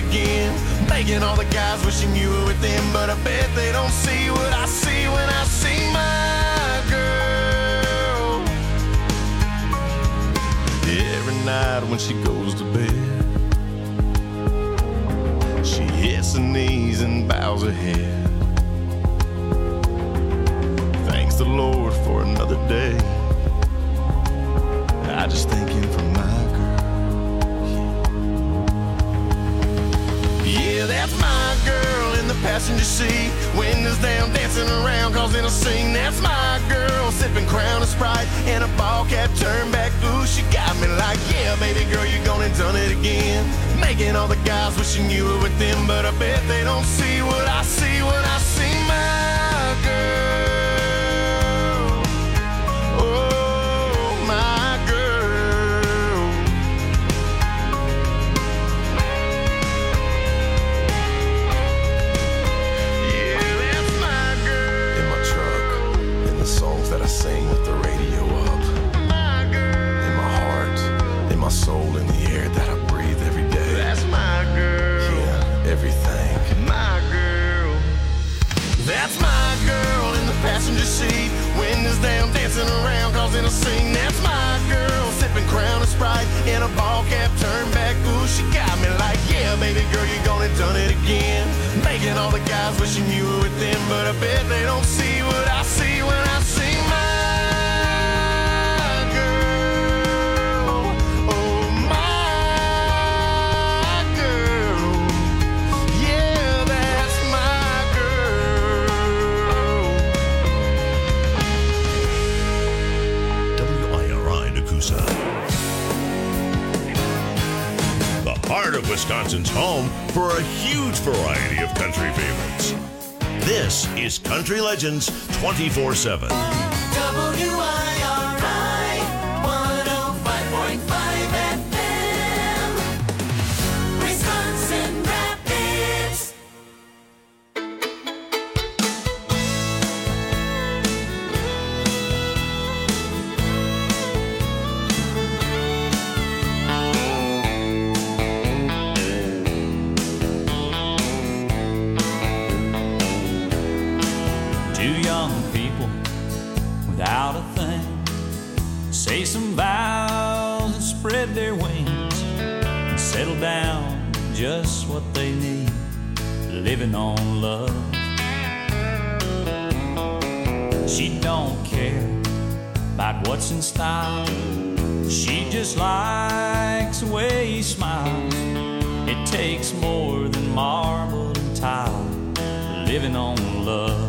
again. Making all the guys wishing you were with them, but I bet they don't see what I see when I see my girl. Every night when she goes to bed, she hits her knees and bows her head. Thanks the Lord for another day. I just thank him for my girl. Yeah, that's my girl in the passenger seat. Windows down, dancing around, causing a scene. That's my girl, sipping Crown and Sprite and a ball cap turned back. Ooh, she got me like, yeah, baby girl, you're gonna done it again. Making all the guys wishing you were with them, but I bet they don't see what I see when I see my girl. Oh, my girl. Yeah, that's my girl. In my truck, in the songs that I sing with the radio up. My girl. In my heart, in my soul, in the air that I breathe every day. That's my girl. Yeah, everything. My girl. That's my girl in the passenger seat. Windows down, dancing around, causing a scene. That's my girl, sipping Crown and Sprite in a ball cap turned back. Ooh, she got me like, yeah, baby girl, you're gonna done it again. Making all the guys wishing you were with them, but I bet they don't see what I see when I see my girl. Oh, my girl. Yeah, that's my girl. WIRI Nakusa. The heart of Wisconsin's home for a huge variety of country favorites. This is Country Legends 24/7. WIRI 105.5 FM, Wisconsin Rapids. Two young people without a thing say some vows and spread their wings and settle down just what they need, living on love. She don't care about what's in style, she just likes the way he smiles. It takes more than marble and tile, living on love.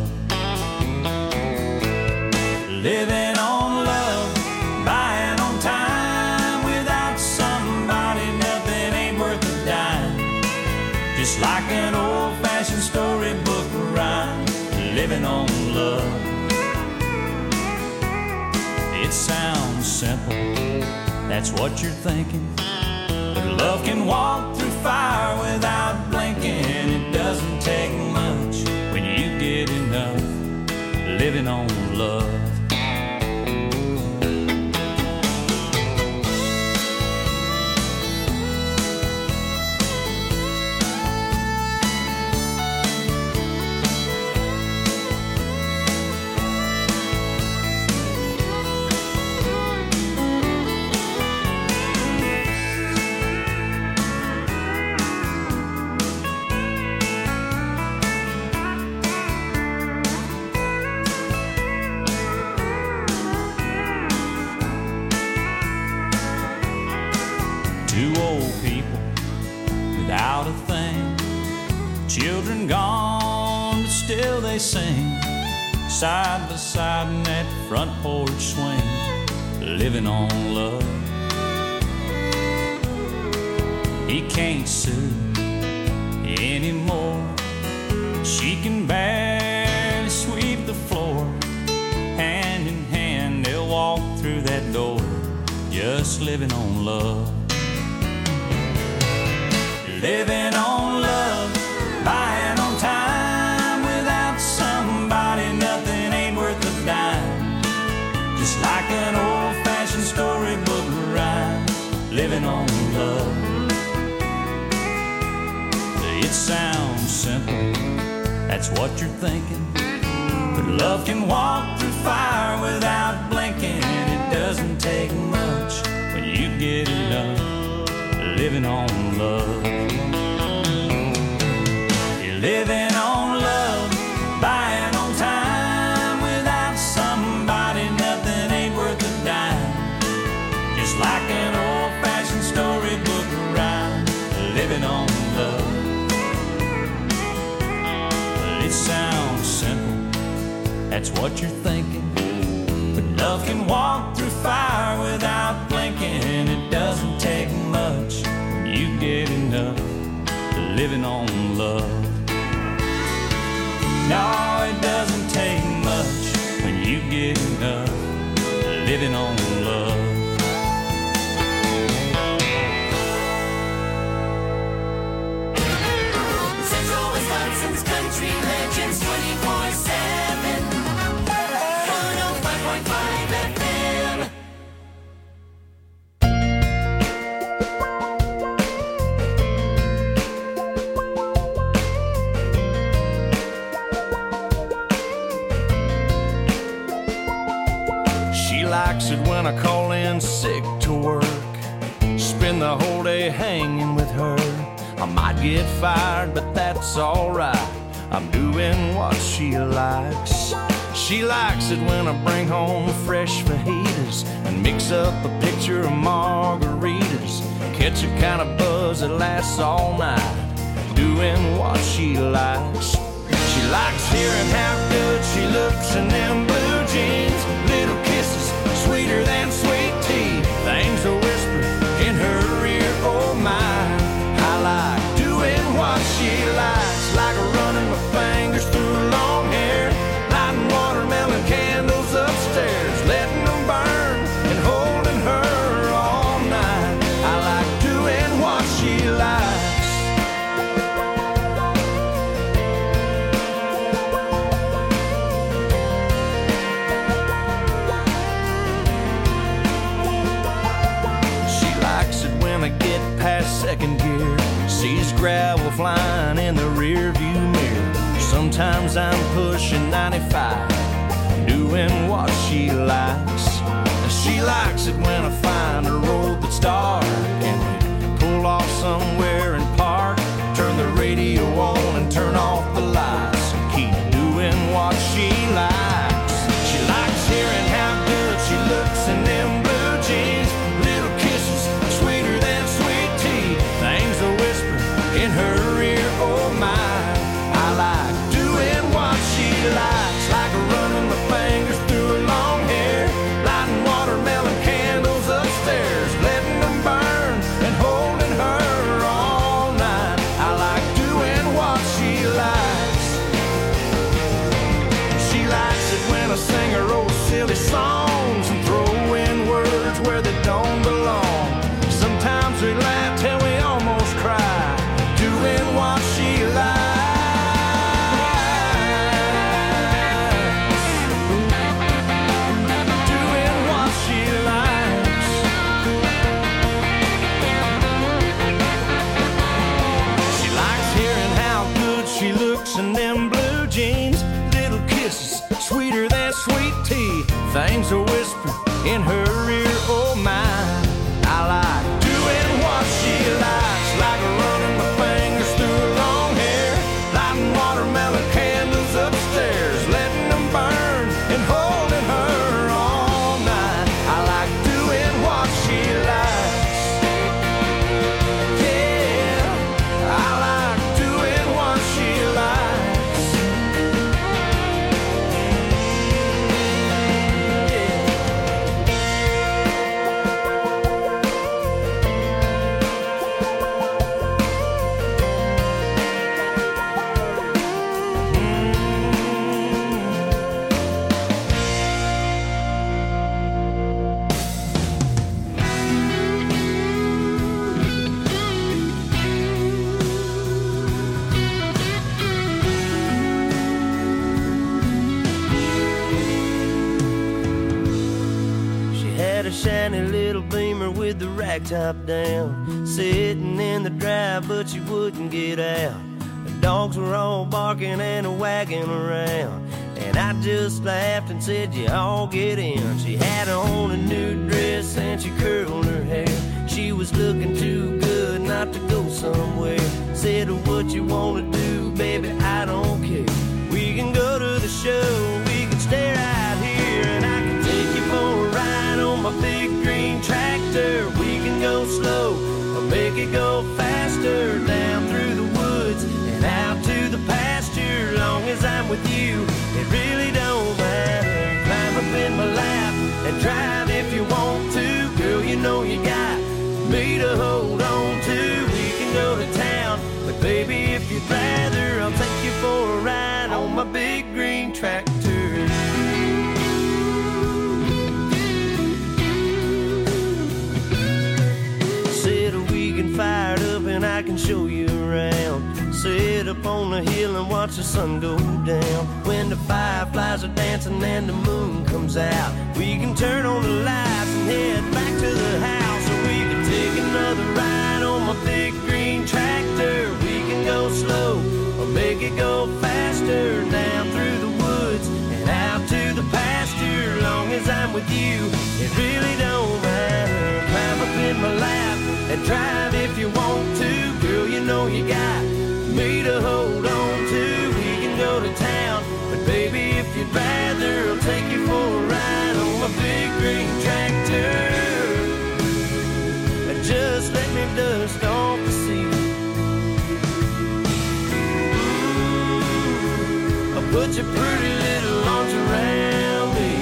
Living on love, buying on time. Without somebody, nothing ain't worth a dime. Just like an old-fashioned storybook rhyme, living on love. It sounds simple, that's what you're thinking. But love can walk through fire without blinking. It doesn't take much when you get enough, living on love. Two old people without a thing, children gone, but still they sing, side by side in that front porch swing, living on love. He can't sue anymore, she can barely sweep the floor. Hand in hand they'll walk through that door, just living on love. Living on love, buying on time. Without somebody, nothing ain't worth a dime. Just like an old-fashioned storybook rhyme, living on love. It sounds simple, that's what you're thinking. But love can walk through fire without blinking. It doesn't take much when you get enough living on love. You're living on love, buying on time. Without somebody, nothing ain't worth a dime. Just like an old-fashioned storybook rhyme, living on love. Well, it sounds simple, that's what you're thinking. But love can walk through fire without blinking. It doesn't take much when you get enough living on love. No, it doesn't take much when you get enough living on love. Central Wisconsin's Country Legends 24/7. 105.5 FM. She likes it when I call in sick to work. Spend the whole day hanging with her. I might get fired, but that's alright. I'm doing what she likes. She likes it when I bring home fresh fajitas and mix up a pitcher of margaritas. Catch a kind of buzz that lasts all night, doing what she likes. She likes hearing how good she looks in them blue jeans. Little kisses, sweeter than sweet tea. Things are whispered in her ear, oh my. I like doing what she likes, like running my fingers through long hair, lighting watermelon candles upstairs, letting them burn and holding her all night. I like doing what she likes. She likes it when I get past second gear, sees gravel flying in the rear view mirror. Sometimes I'm pushing 95, doing what she likes. She likes it when I find a road that's dark and we pull off somewhere and park. Turn the radio on and turn off the lights and keep doing what she likes. She likes hearing how good she looks in them blue jeans. Little kisses, sweeter than sweet tea. Things are whispered in her ear, oh my. I like doing what she likes, like running my fingers through her long hair, lighting watermelon candles upstairs, letting them burn and holding her all night. I like doing what she likes. She likes it when I sing her old silly songs and throw in words where they don't belong. Sometimes we laugh till we almost cry, doing what she likes. Doing what she likes. She likes hearing how good she looks in them blue jeans. Little kisses, sweeter than sweet tea. Things are whispered in her ear, oh my. I like doing what she likes, like running my fingers through her long hair, lighting watermelon candles upstairs, letting them burn and holding her all night. I like doing what she likes. Yeah, I like doing what she likes. Shiny little Beamer with the rag top down, sitting in the drive, but she wouldn't get out. dogs were all barking and wagging around. And I just laughed and said, you all get in. She had on a new dress and she curled her hair. She was looking too good not to go somewhere. Said, what you wanna do, baby, I don't care. We can go to the show, we can stay right here, and I can take you for a ride on my big green tractor. We can go slow or make it go faster, down through the woods and out to the pasture. Long as I'm with you, it really don't matter. Climb up in my lap and drive if you want to. Girl, you know you got me to hold on to. We can go to town, but baby, if you'd rather, I'll take you for a ride on my big green tractor. Said we can fire it up and I can show you around. Sit up on the hill and watch the sun go down. When the fireflies are dancing and the moon comes out, we can turn on the lights and head back to the house. Or we can take another ride on my big green tractor. We can go slow or make it go faster, down through the woods and out to the pasture. Long as I'm with you, it really don't matter. Climb up in my lap and drive if you want to. Girl, you know you got me to hold on to. We can go to town, but baby, if you'd rather, I'll take you for a ride on my big green tractor. Just let me dust off the seat. I'll put your pretty little arms around me.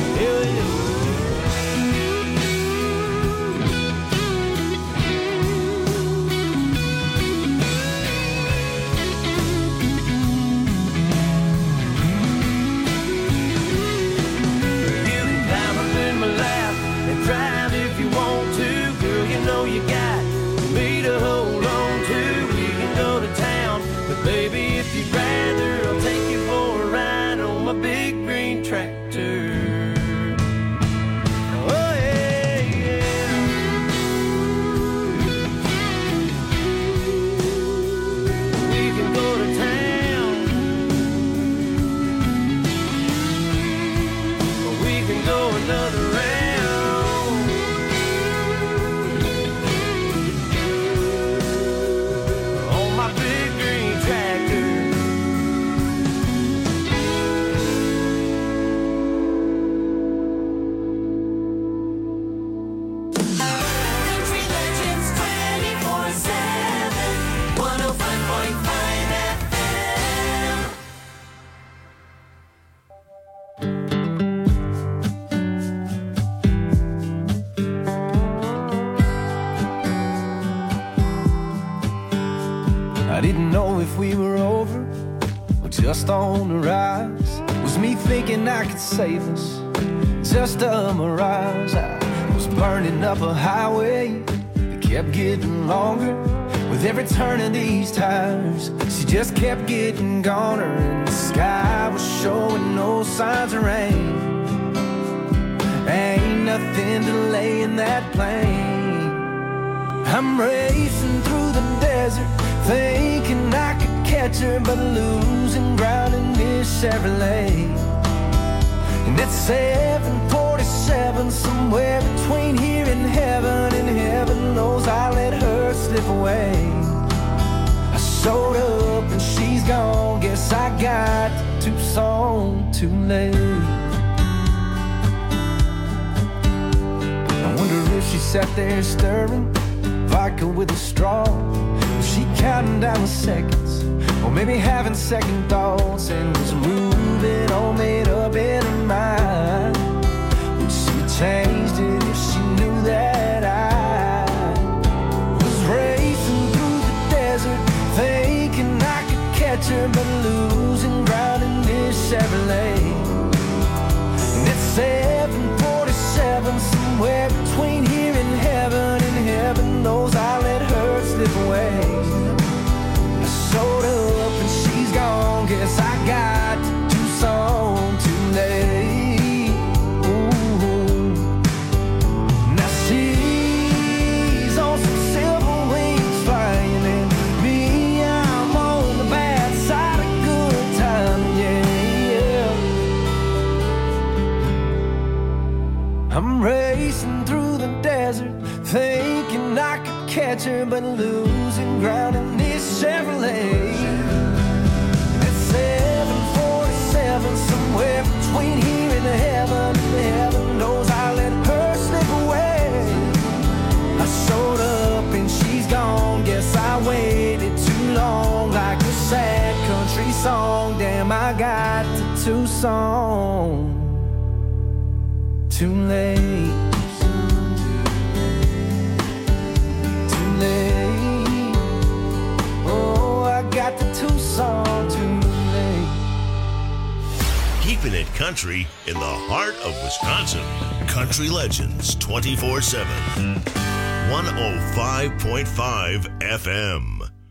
Drive if you want to, girl, you know you got me to hold on to. We can go to town, but baby, if you'd rather, I'll take you for a ride on my big green tractor. Oh yeah, yeah. We can go to town, or we can go another round. I didn't know if we were over or just on the rise. Was me thinking I could save us just a mirage? I was burning up a highway that kept getting longer. With every turn of these tires, she just kept getting goner. And the sky was showing no signs of rain. Ain't nothing delaying that plane. I'm racing through the desert, thinking I could catch her, but losing ground in this Chevrolet. And it's 7:47, somewhere between here and heaven knows I let her slip away. I showed up and she's gone, guess I got to Tucson too late. I wonder if she sat there stirring vodka with a straw. Was she counting down the seconds, or maybe having second thoughts, and was moving all made up in her mind? Would she have changed it if she knew that I was racing through the desert, thinking I could catch her, but losing ground in this Chevrolet? And it's 7:47, somewhere between here and heaven knows I let her slip away. I showed up and she's gone, guess I got to Tucson too late. Ooh. Now she's on some silver wings flying, and me, I'm on the back adventure, but losing ground in this Chevrolet. At 747, somewhere between here and heaven knows I let her slip away. I showed up and she's gone. Guess I waited too long, like a sad country song. Damn, I got to Tucson too late. Too late. Oh, I got to Tucson too late. Keeping it country in the heart of Wisconsin. Country Legends 24/7. 105.5 FM.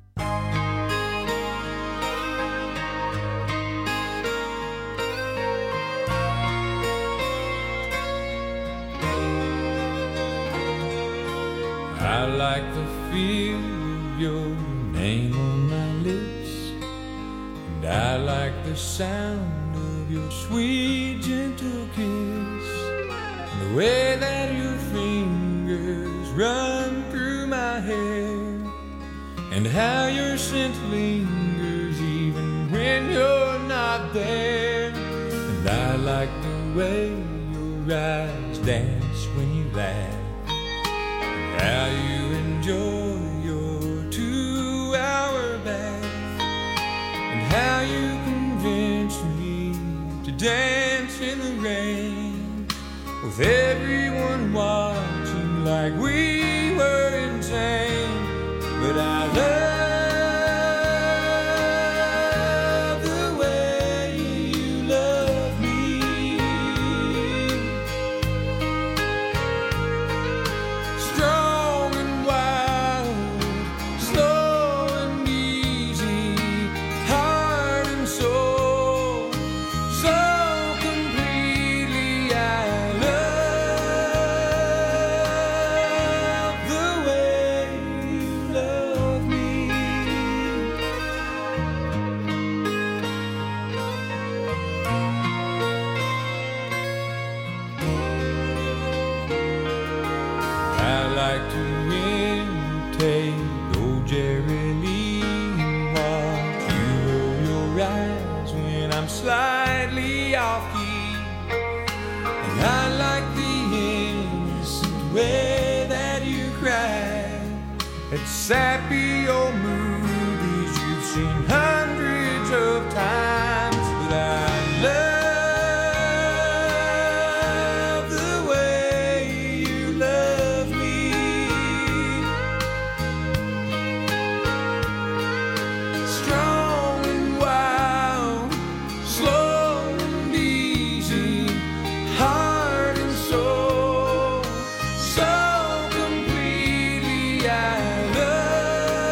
I like the feel of your name on my lips, and I like the sound of your sweet, gentle kiss, and the way that your fingers run through my hair, and how your scent lingers even when you're not there. And I like the way your eyes dance when you laugh, how you enjoy your 2-hour bath, and how you convince me to dance in the rain, with everyone watching like we were insane. But I love the way you love me. Strong and wild, slow and easy, heart and soul, so completely. I love the way you love me. I like to imitate old Jerry Lee and watch you roll your eyes when I'm slightly off key. And I like the innocent way that you cry at sappy old movies you've seen hundreds of times. But I love the way you love me. Strong and wild, slow and easy, heart and soul, so completely. I love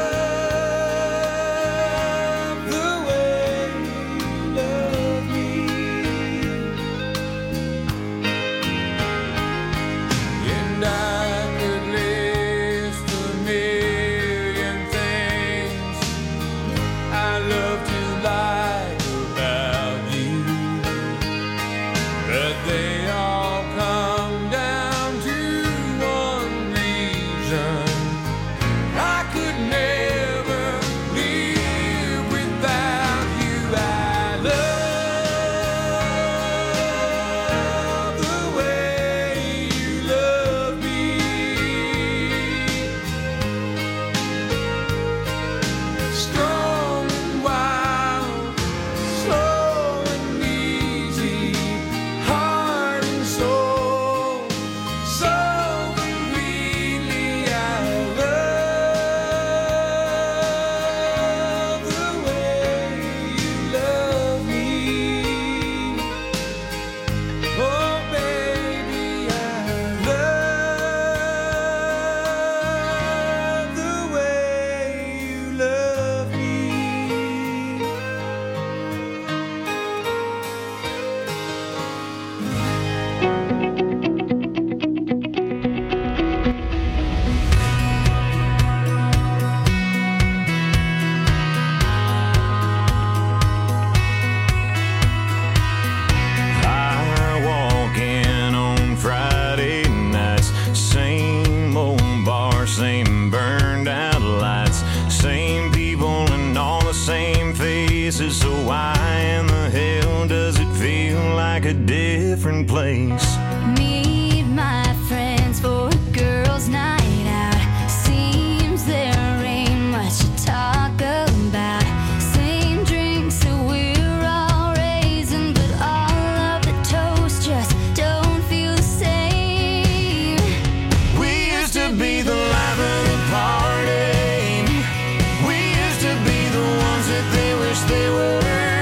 place. Meet my friends for a girls' night out. Seems there ain't much to talk about. Same drinks that we're all raising, but all of the toast just don't feel the same. We used to be the life of the party. We used to be the ones that they wish they were.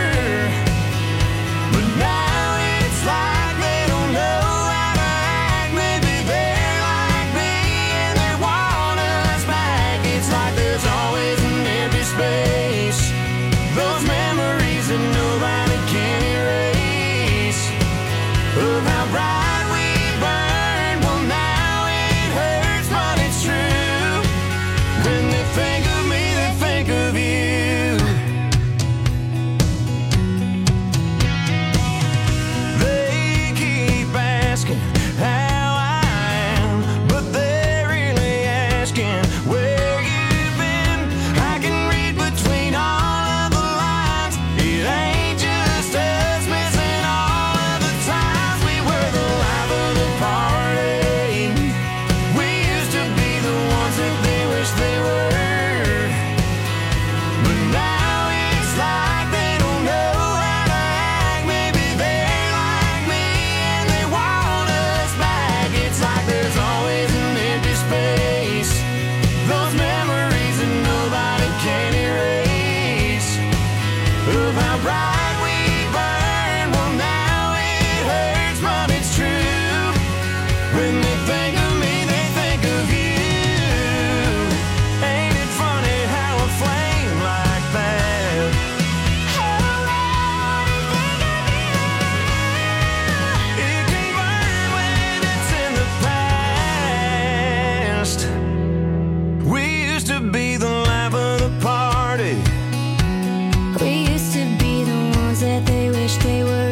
But now it's like they don't know how to act. Maybe they're like me and they want us back. It's like there's always an empty space. Those memories that nobody can erase. Of how bright we burned. Well, now it hurts, but it's true. When they think of me, they think of you. They keep asking how I am, but they're really asking where you've been. I can read between all of the lines. It ain't just us missing all of the times we were the life of the party. We used to be the ones that they wish they were. But now it's like they don't know how to act. Maybe they're like me and they want us back. It's like there's always an empty space. Those memories that nobody can erase. Of how bright we burned. Well, now it hurts, but it's true. When they think of me, they think of you. Ain't it funny how a flame like that it can burn when it's in the past? We used to be the life of the party. We used to be the ones that they wish they were.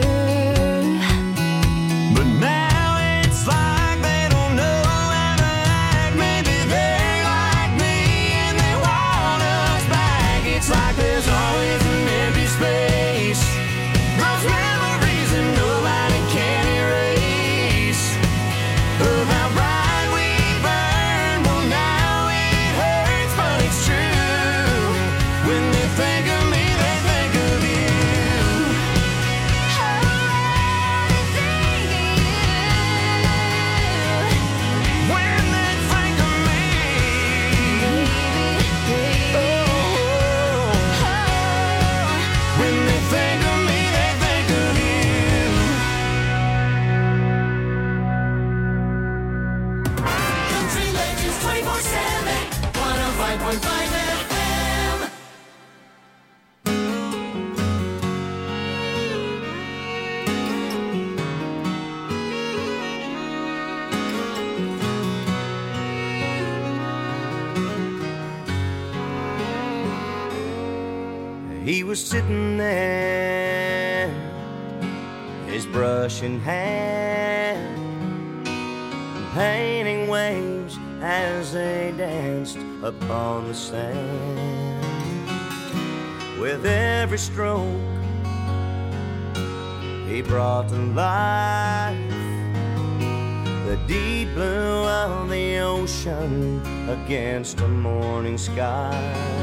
But now it's like they don't know how to act. Maybe they're like me and they want us back. It's like there's always an empty space. Those memories that nobody can erase. Of how bright we burned. Well, now it hurts, but it's true. When they think of me, they think of you. When they think of me, when they think of me, they think of you. Country Legends 24/7, 105.5 FM. He was sitting there, his brush in hand, painting waves as they danced upon the sand. With every stroke, he brought to life the deep blue of the ocean against a morning sky.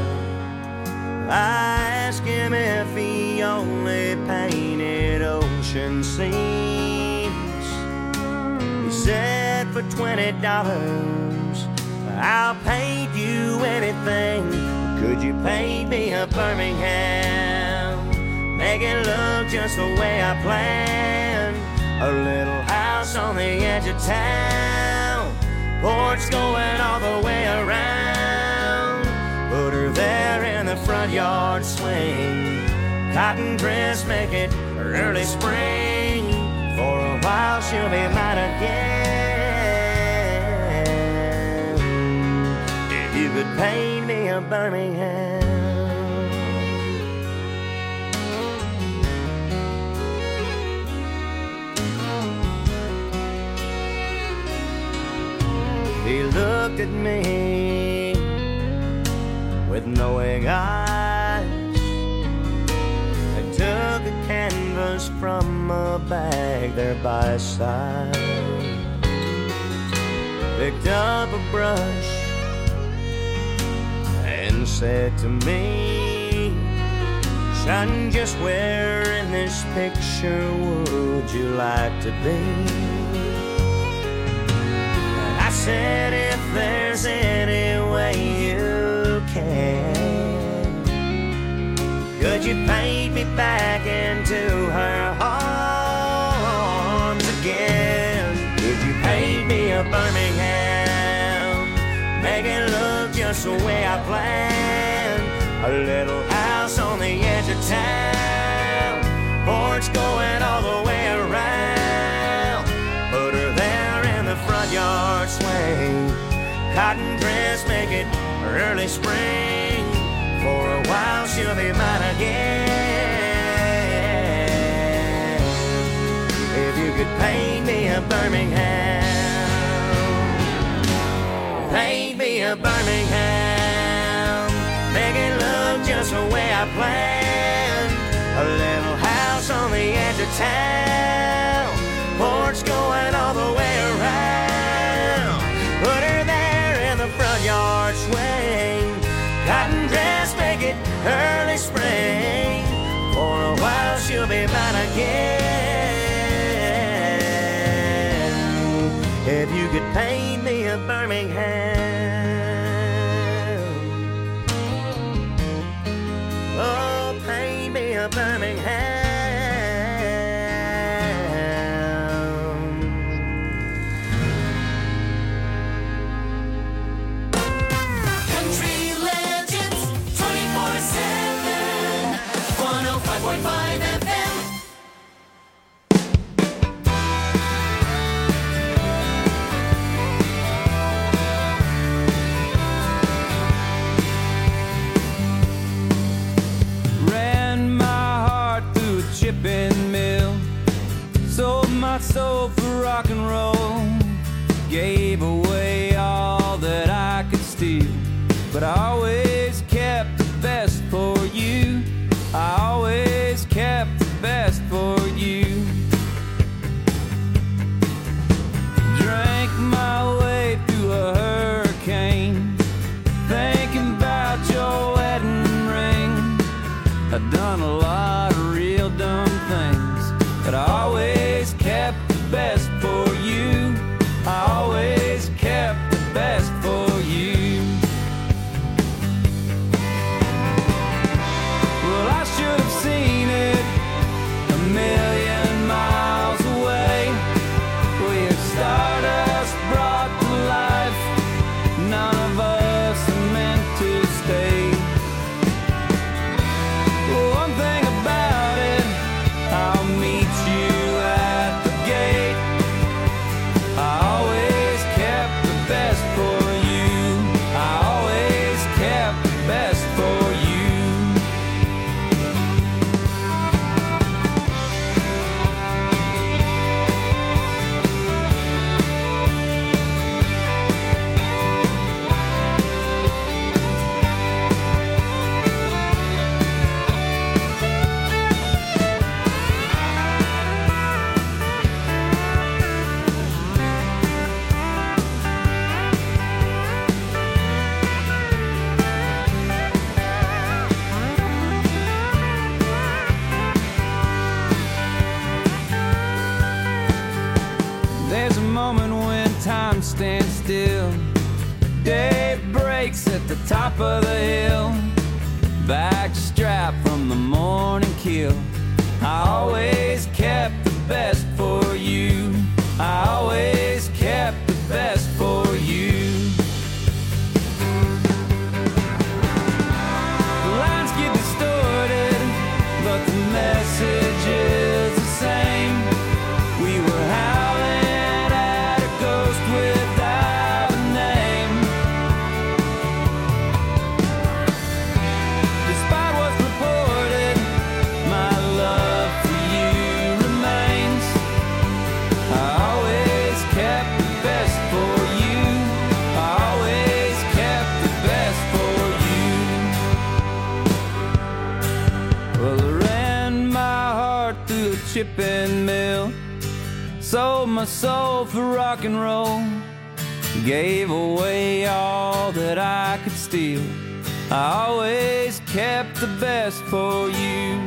I asked him if he only painted ocean scenes. He said, for $20, I'll paint you anything. Could you paint me a Birmingham? Make it look just the way I planned. A little house on the edge of town, porch going all the way around. Put her there in the front yard swing. Cotton dress, make it early spring. For a while she'll be mine again. If you could paint me a Birmingham. He looked at me with knowing eyes and took a canvas from a bag there by his side, picked up a brush and said to me, son, just where in this picture would you like to be? I said, if there's any way you can, could you paint me back into her arms again? Could you paint me a Birmingham, make it look just the way I planned? A little house on the edge of town, porch going all the way around. Put her there in the front yard swing, cotton dress, make it early spring. For a while she'll be mine again. If you could paint me a Birmingham, paint me a Birmingham, make it look just the way I planned. A little house on the edge of town, porch going all the way around. Put her there in the front yard swing, cotton dress, make it early spring. For a while she'll be mine again. If you could paint me a Birmingham, oh, paint me a Birmingham. Country Legends 24/7 105.5 FM. Ran my heart through a chipping mill, sold my soul for rock and roll, gave away all that I could steal, but I always kept the best for you. I always kept the best for you. Drank my way through a hurricane, thinking about your wedding ring. I've done a lot of real dumb things, but I always kept the best for you. I always kept the best for you. Well, I should have seen it a million miles away. We had stardust brought to life, none of us are meant to stay. One thing about it, I'll meet you at the gate. I always kept the best for you. I always kept the best for you. There's a moment when time stands still. Day breaks at the top of the hill. Backstrap from the morning kill. I always kept the best for you. I always kept the best for you. The lines get distorted, but the message is the same. We were howling at a ghost without a name. Despite what's reported, my love for you remains. I always kept the best for you. I always kept the best for you. Well, I ran my heart through a chipping mill, sold my soul for rock and roll, gave away all that I could steal. I always kept the best for you.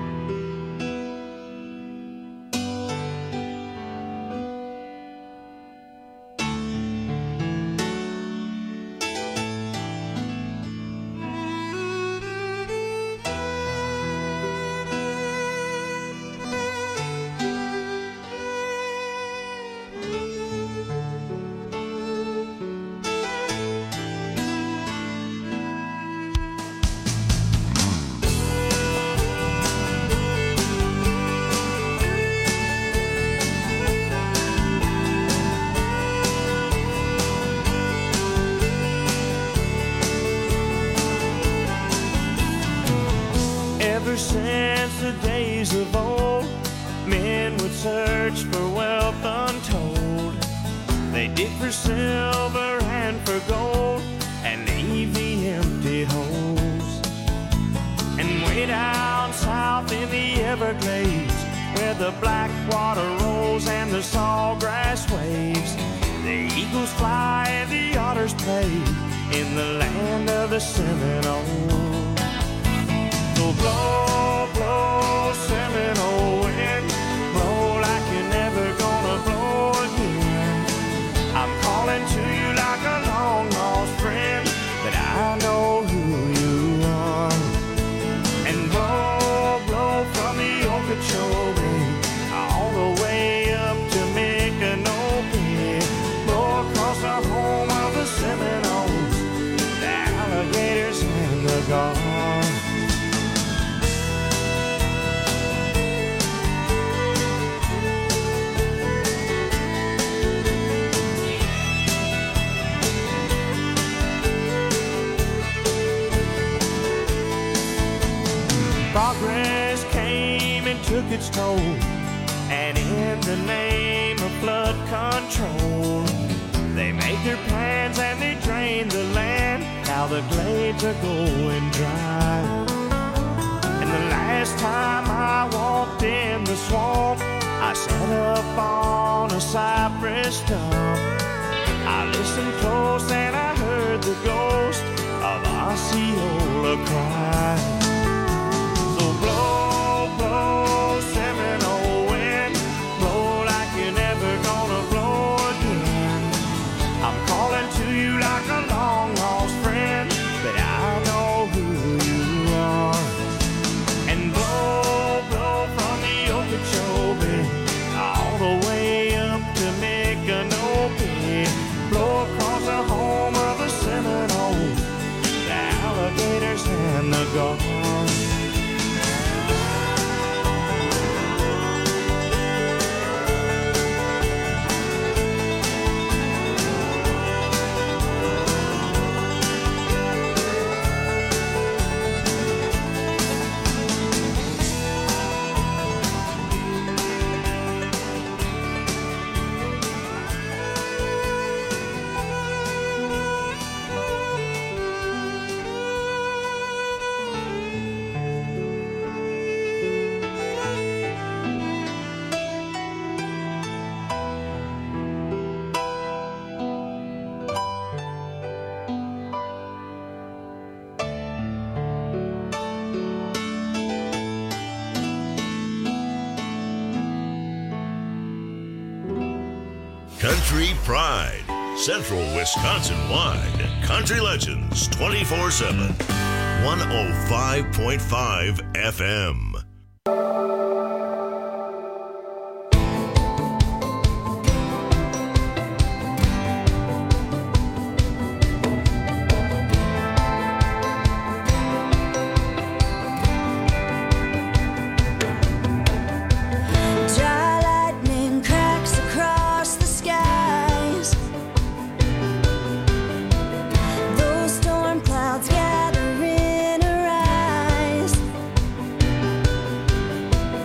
Ever since the days of old, men would search for wealth untold. They dig for silver and for gold and leave the empty holes. And way down south in the Everglades, where the black water rolls and the sawgrass waves, the eagles fly and the otters play in the land of the Seminoles. So blow, blow, Seminole wind, blow like you're never gonna blow again. I'm calling to you like a long lost friend, but I know who you are. And blow, blow from the Okeechobee all the way up to Micanopy. Blow across the home of the Seminoles, the alligators and the gulls. Progress came and took its toll, and in the name of flood control, they made their plans and they drained the land. Now the glades are going dry. And the last time I walked in the swamp, I sat up on a cypress stump. I listened close and I heard the ghost of Osceola cry. Blow, blow, Seminole wind, blow like you're never gonna blow again. I'm calling to you like a long lost friend, but I know who you are. And blow, blow from the Okeechobee all the way up to Micanopy. Blow across the home of the Seminoles, the alligators and the gulls. Country Pride, Central Wisconsin-wide. Country Legends 24/7. 105.5 FM. Gather in her eyes.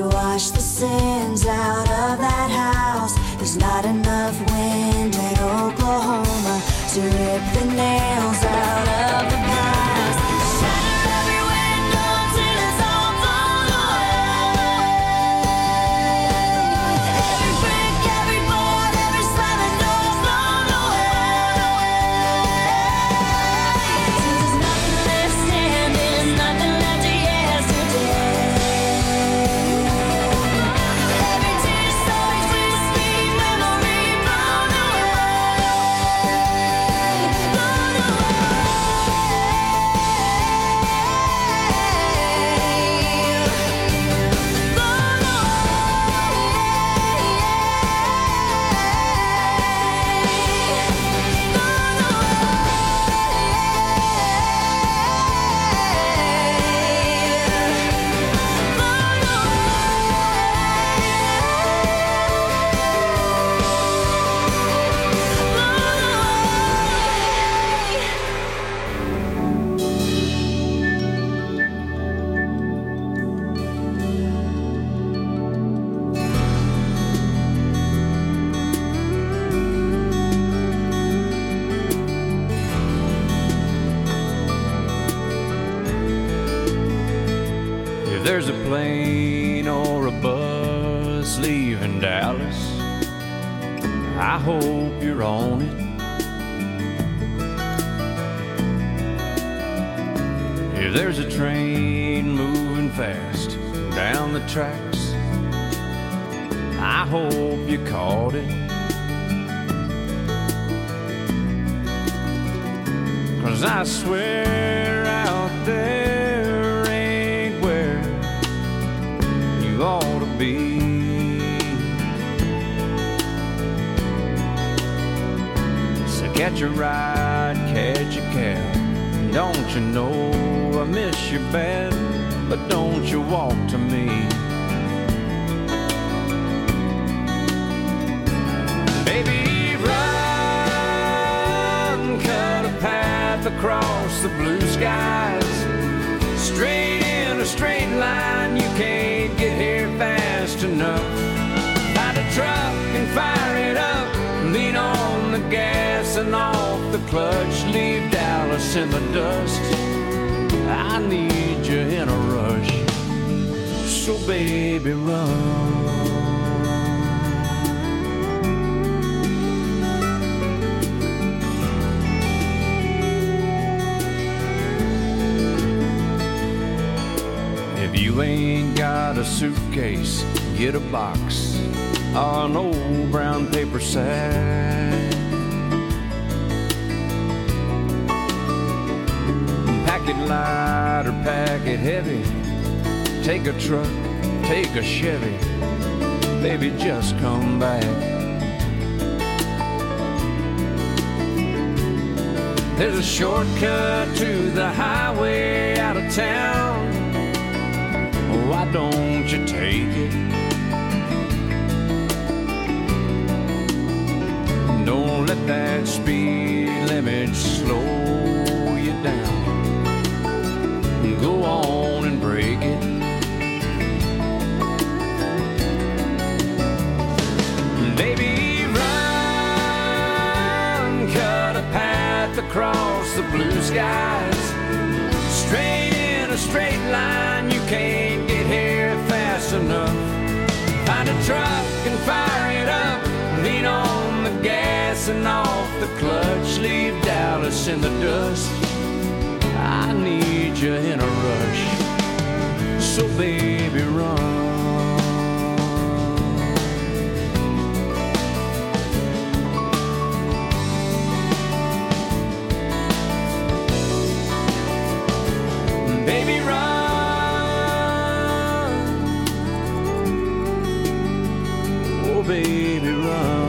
wash the sins out of that house. There's not enough wind in Oklahoma to rip the nails out of the past. Shatter every window till it's all blown away. Every brick, every board, every slamming door's blown away. Since there's nothing left standing, nothing left to yesterday. Every tear soaked with sweet memory blown away. Blown If there's a plane or a bus leaving Dallas, I hope you're on it. If there's a train moving fast down the tracks, I hope you caught it. 'Cause I swear out there ain't where you ought to be. So catch a ride, catch a cab. Don't you know I miss you bad, but don't you walk to me. Baby, run, cut a path across the blue skies. Straight in a straight line, you can't get here fast enough. Find a truck and fire it up, lean on the gas and off the clutch. Leave Dallas in the dust, I need you in a rush. So baby, run. If you ain't got a suitcase, get a box or an old brown paper sack. Pack it light or pack it heavy. Take a truck, take a Chevy. Baby, just come back. There's a shortcut to the highway out of town. Why don't you take it? Don't let that speed limit slow you down. Go on and break it. Baby, run, cut a path across the blue skies. Straight in a straight line, you can't get here fast enough. Find a truck and fire it up, lean on the gas and off the clutch. Leave Dallas in the dust, I need you in a rush. So baby, run. Baby, run. Oh, baby, run.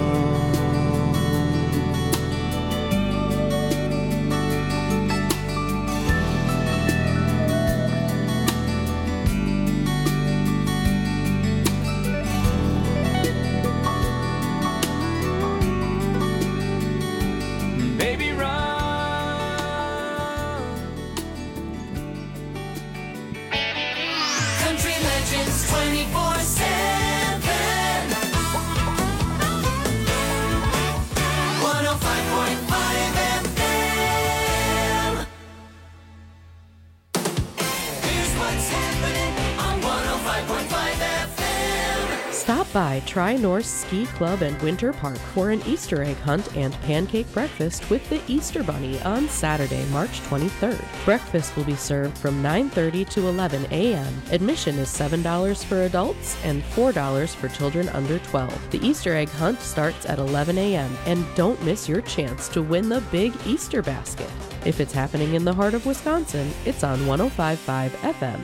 by Tri-North Ski Club and Winter Park for an Easter egg hunt and pancake breakfast with the Easter Bunny on Saturday, March 23rd. Breakfast will be served from 9:30 to 11 a.m. Admission is $7 for adults and $4 for children under 12. The Easter egg hunt starts at 11 a.m. and don't miss your chance to win the big Easter basket. If it's happening in the heart of Wisconsin, it's on 105.5 FM.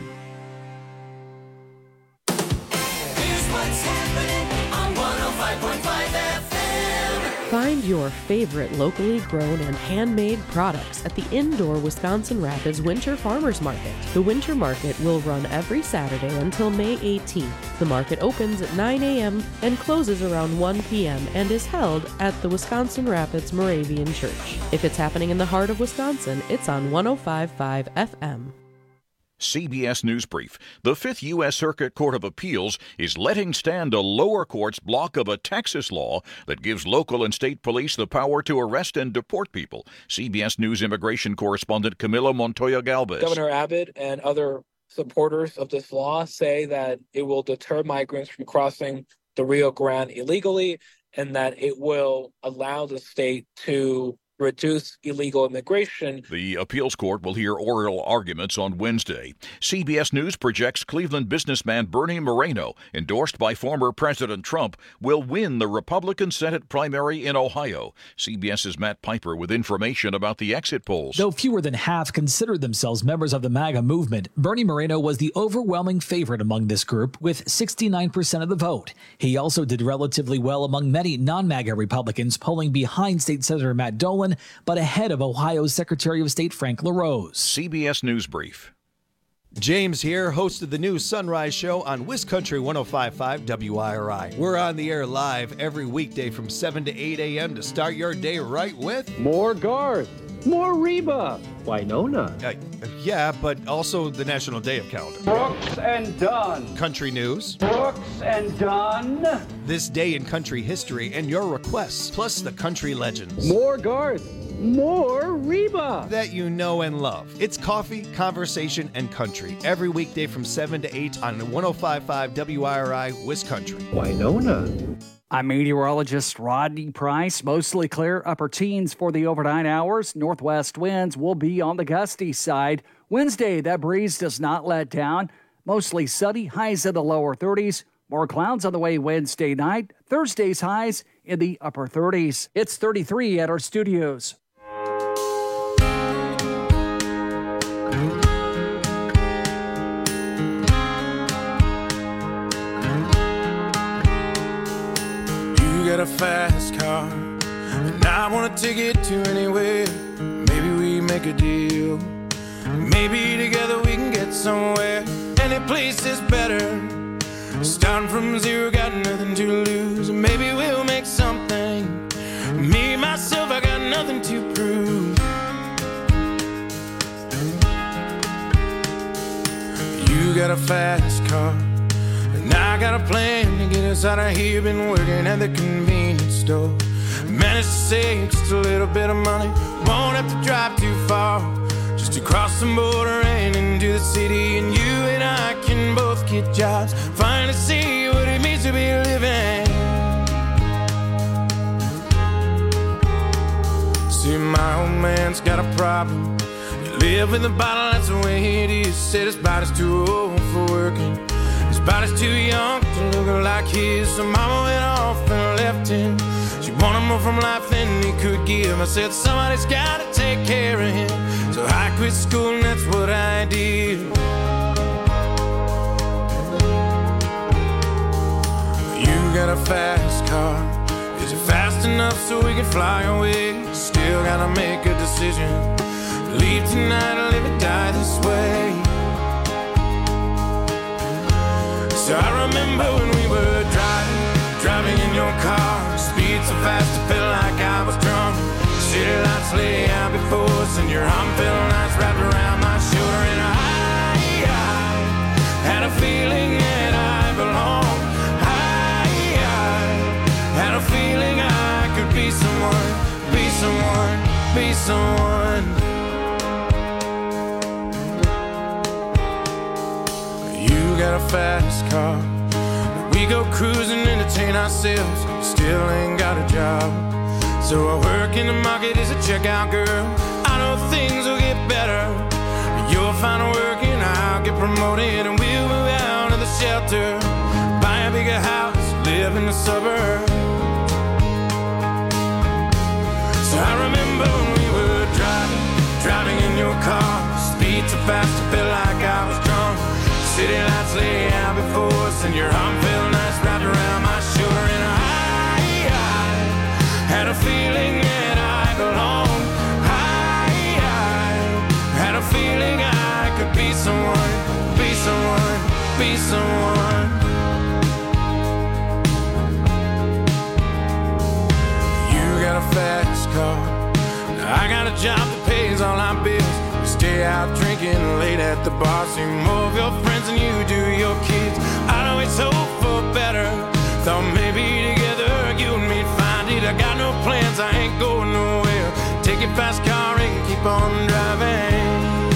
Here's what's happening on 105.5 FM. Find your favorite locally grown and handmade products at the indoor Wisconsin Rapids Winter Farmers Market. The Winter Market will run every Saturday until May 18th. The market opens at 9 a.m. and closes around 1 p.m. and is held at the Wisconsin Rapids Moravian Church. If it's happening in the heart of Wisconsin, it's on 105.5 FM. CBS News Brief. The Fifth U.S. Circuit Court of Appeals is letting stand a lower court's block of a Texas law that gives local and state police the power to arrest and deport people. CBS News immigration correspondent Camila Montoya Galvez. Governor Abbott and other supporters of this law say that it will deter migrants from crossing the Rio Grande illegally and that it will allow the state to reduce illegal immigration. The appeals court will hear oral arguments on Wednesday. CBS News projects Cleveland businessman Bernie Moreno, endorsed by former President Trump, will win the Republican Senate primary in Ohio. CBS's Matt Piper with information about the exit polls. Though fewer than half considered themselves members of the MAGA movement, Bernie Moreno was the overwhelming favorite among this group with 69% of the vote. He also did relatively well among many non-MAGA Republicans, polling behind State Senator Matt Dolan, but ahead of Ohio's Secretary of State Frank LaRose. CBS News Brief. James here, host of the new Sunrise Show on WisCountry 105.5 WIRI. We're on the air live every weekday from 7 to 8 a.m. to start your day right with more Garth, more Reba, Winona. Yeah, but also the National Day of Calendar. Brooks and Dunn. Country news. Brooks and Dunn. This day in country history and your requests, plus the country legends. More Garth, more Reba. That you know and love. It's coffee, conversation, and country. Every weekday from 7 to 8 on 105.5 WIRI, WisCountry. Winona. I'm meteorologist Rodney Price. Mostly clear, upper teens for the overnight hours. Northwest winds will be on the gusty side. Wednesday, that breeze does not let down. Mostly sunny, highs in the lower 30s. More clouds on the way Wednesday night. Thursday's highs in the upper 30s. It's 33 at our studios. Got a fast car, and I wanna take it to anywhere. Maybe we make a deal. Maybe together we can get somewhere. Any place is better. Starting from zero, got nothing to lose. Maybe we'll make something. Me, myself, I got nothing to prove. You got a fast car, and I got a plan to get us out of here. Been working at the convenience store. Managed to save just a little bit of money. Won't have to drive too far, just to cross the border and into the city. And you and I can both get jobs, finally see what it means to be living. See, my old man's got a problem. He live with a bottle, that's the way it is. Said his body's too old for working. His body's too young to look like his. So mama went off and left him. She wanted more from life than he could give. I said somebody's gotta take care of him. So I quit school and that's what I did. You got a fast car. Is it fast enough so we can fly away? Still gotta make a decision. Leave tonight or live or die this way. So I remember when we were driving in your car. Speed so fast it felt like I was drunk. City lights lay out before us, and your arm felt nice wrapped around my shoulder. And I had a feeling that I belonged. I had a feeling I could be someone, be someone, be someone. You got a fast car. We go cruising, entertain ourselves, still ain't got a job. So I work in the market as a checkout girl. I know things will get better. You'll find work and I'll get promoted, and we'll move out of the shelter, buy a bigger house, live in the suburbs. So I remember when we were driving in your car, speed so fast I felt like I was drunk. City lights lay out before us, and your arm felt nice wrapped around my shoulder. And I had a feeling that I belonged. I had a feeling I could be someone, be someone, be someone. You got a fast car, I got a job that pays all our bills. We stay out drinking late at the bar, see more of your friends than you do your kids. I'd always hope for better, thought maybe together you and me'd find it. I got no plans, I ain't going nowhere. Take your fast car and keep on driving.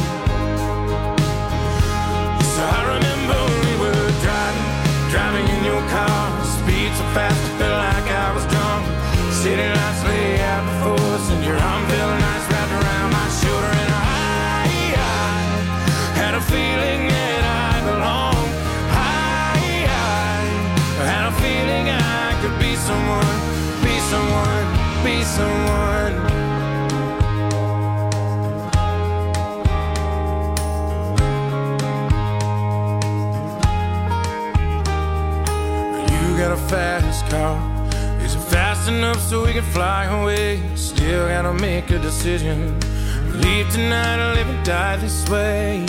So I remember when we were driving in your car, speed so fast I felt like I was drunk. City lights lay out before us, and your arm felt nice wrapped around my shoulder. And I had a feeling that I belonged. I had a feeling I could be someone, be someone, be someone. You got a fast car, is it fast enough so we can fly away? Still gotta make a decision, leave tonight or live and die this way.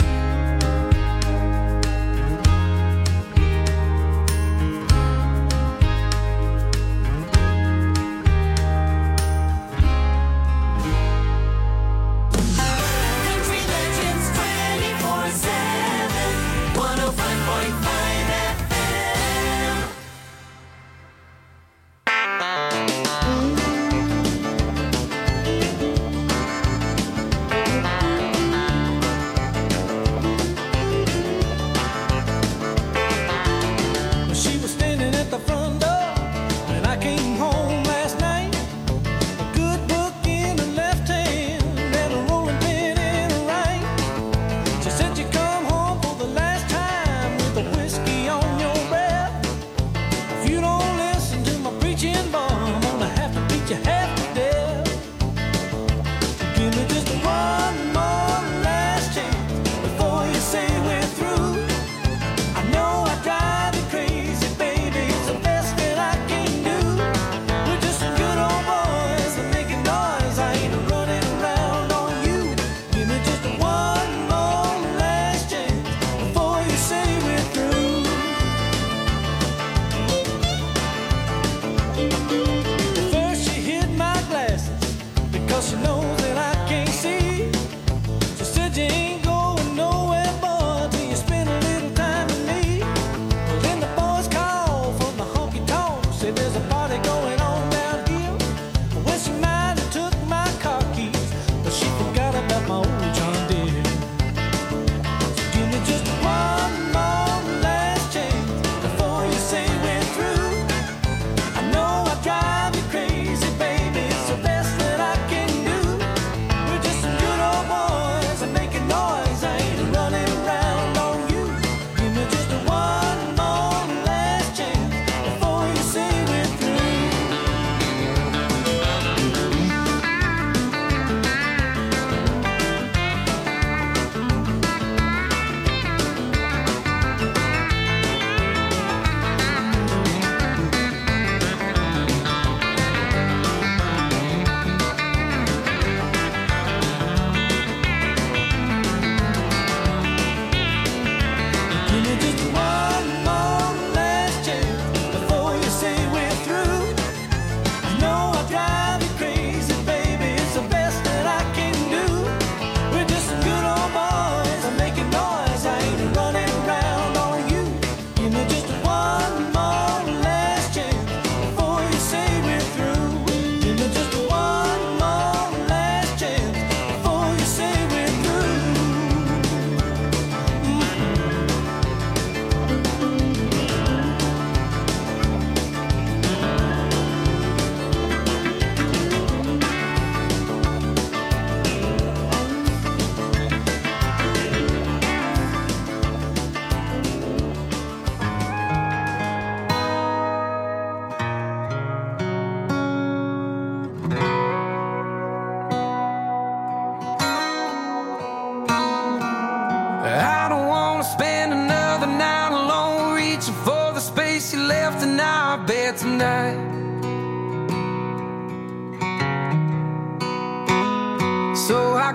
Country Legends 24/7, 105.5 FM.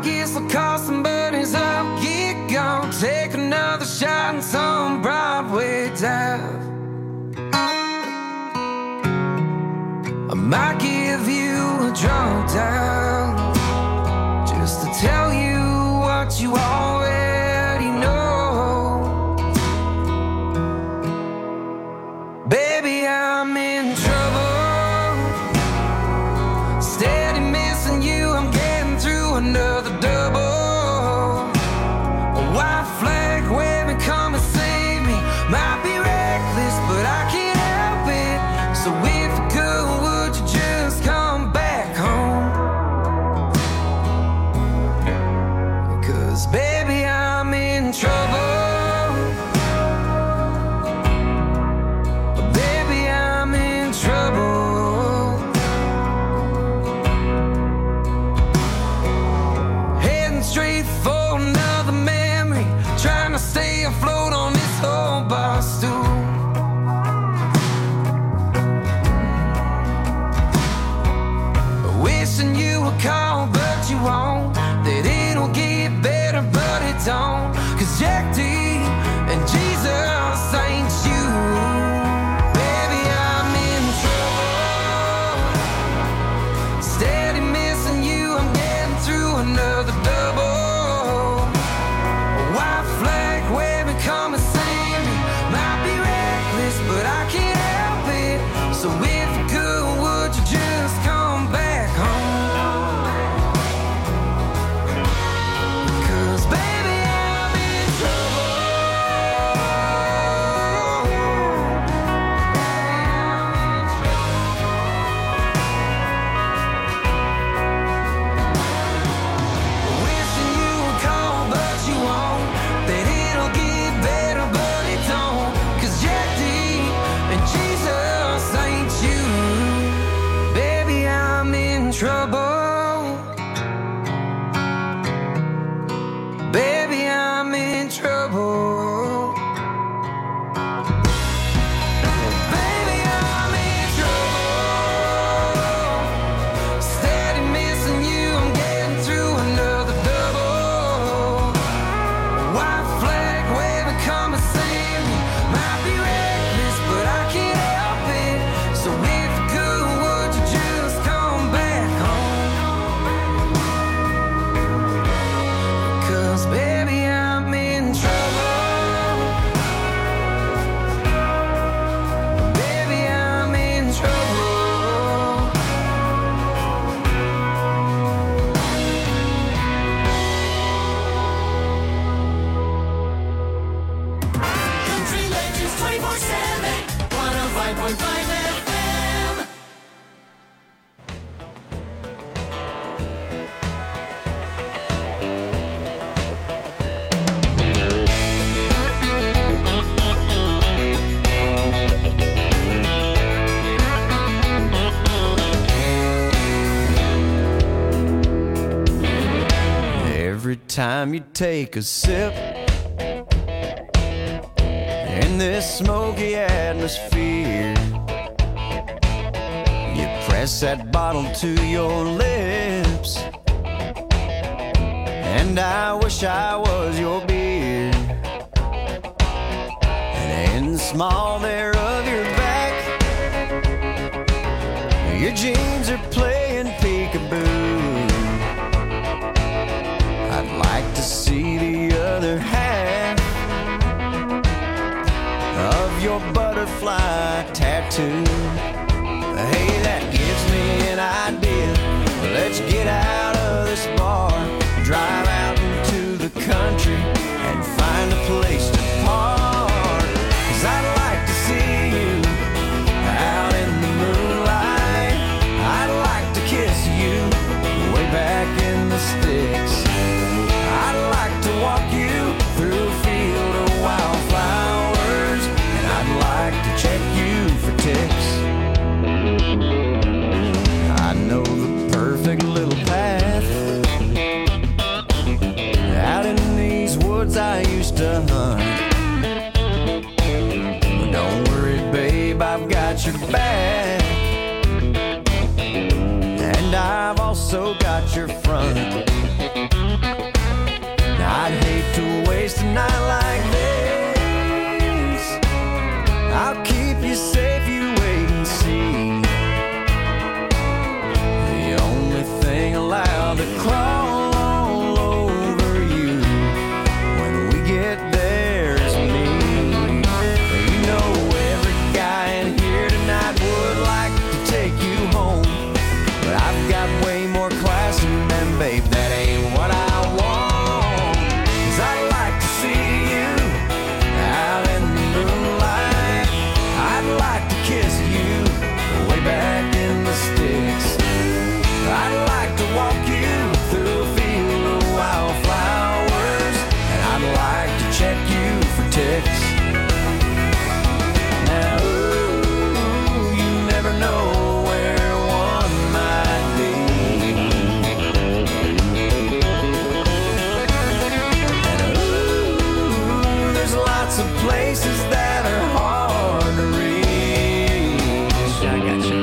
guess I'll call some buddies up, get gone, take another shot in some Broadway dive. I might give you a drunk dial just to tell you what you already know. Baby, I'm in trouble, steady missing you, I'm getting through another double. A white flag waving, come and save me. Might be reckless, but I can't help it. So if you could, would you just come back home? 'Cause baby, I'm in trouble. Baby, I'm in trouble. Heading straight for another memory, trying to stay afloat on this whole bar stool. Wishing you would call, but you won't. That it'll get better, but it don't. 'Cause Jack D and Jesus ain't you. Baby, I'm in trouble, steady missing you, I'm getting through another double. A white flag waving, come and save me. Might be reckless, but I can't help it. So if you could, would you just come back home? 'Cause baby, I'm in trouble. Wishing you would call, but you won't. That it'll get better, but it don't. 'Cause Jack D and Jesus ain't you. Baby, I'm in trouble. Baby, I'm in trouble. Baby, I'm in trouble. Steady missing you, I'm getting through another double. White flag waving, come and save me. Might be reckless, but I can't help it. So if you could, would you just come back home? 'Cause baby, I'm in trouble. Baby, I'm in trouble. Country Legends 24/7, 105.5 FM. Every time you take a sip in this smoky atmosphere, you press that bottle to your lips, and I wish I was your beer. And in the small there of your back, your jeans are playing peekaboo. I'd like to see the other half of your butterfly tattoo. Hey, that gives me an idea. Let's get out of this bar, drive out into the country, and find a place to park. 'Cause I'd like to see you out in the moonlight. I'd like to kiss you way back in the sticks. I'd like to walk you through a field of wildflowers, and I'd like to check you for ticks. I know the perfect little path out in these woods I used to hunt. But don't worry, babe, I've got your back, and I've also got your front. waste a night like this. I'll keep you safe, you wait and see. The only thing allowed to crawl all over you when we get there is me. You know every guy in here tonight would like to take you home, but I've got way more class than them, babe, that ain't what I want. 'Cause I'd like to see you out in the moonlight. I'd like to kiss you way back in the sticks. I'd like to walk you through a field of wildflowers, and I'd like to check you for ticks. Now, ooh, you never know where one might be. And ooh, there's lots of places that are hard to reach. I got you.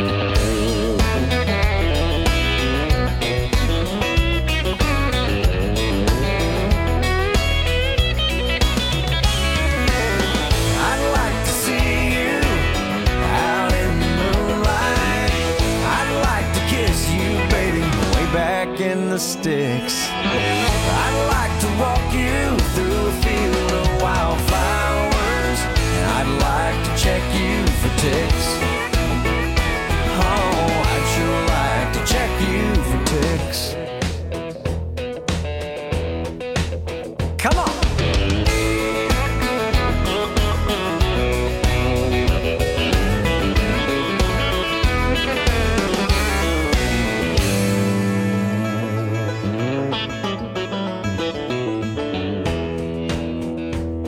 I'd like to see you out in the moonlight. I'd like to kiss you, baby, way back in the sticks. I'd like to walk you through a field of wildflowers, and I'd like to check you for ticks.